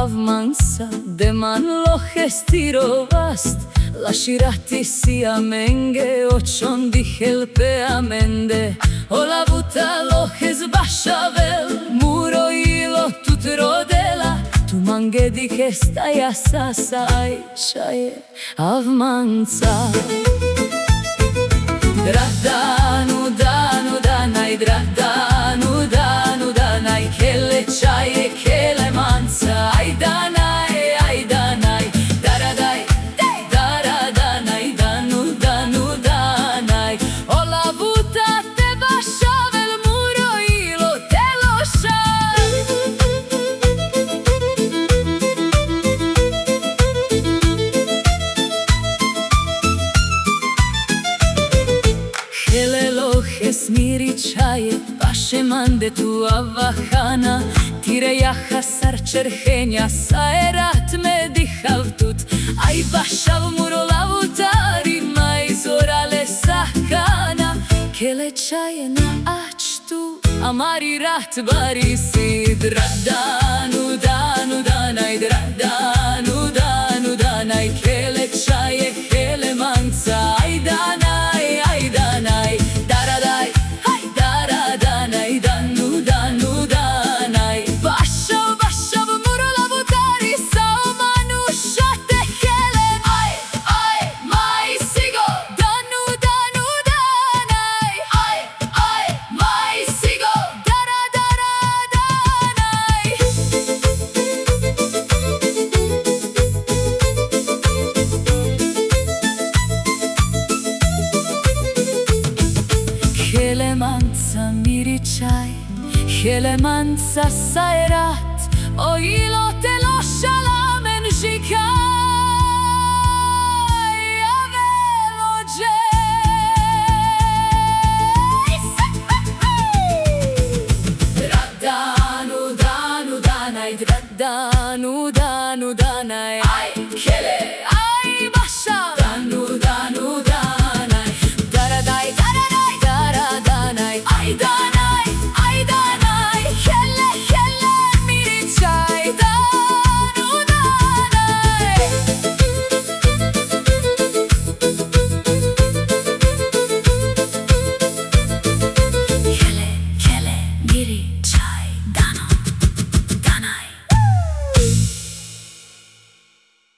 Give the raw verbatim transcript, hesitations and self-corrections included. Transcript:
avmansa de man lo gestirovast lasciarti sia menge ochon di helpe amende ola buta lo hezbashavel muro ilo tut rodela tu mange di che stai assai shaye avmansa Dradanu danu danai dradanu danu danai kele chaye kele mansa ai danai ai danai daradai daradanai danu danu danai ola buta te bashavel muro ilo te lo shai Smiri čaje, paše mande tu avahana Tire jaha sar čerhenja, saerat me dihav tut Aj bašav murolavutari, maj zorale sahana Kele čaje na ačtu, amari rat bari si Dradanu danu danaj, dradanu danu danaj Kele čaje, kele manca, aj danaj, aj danaj Helemansa miri čaj, helemansa saerat O ilo te lo shalamen zhikaj Avelo Dradanu danu danaj, dradanu danu danaj Aj, kele,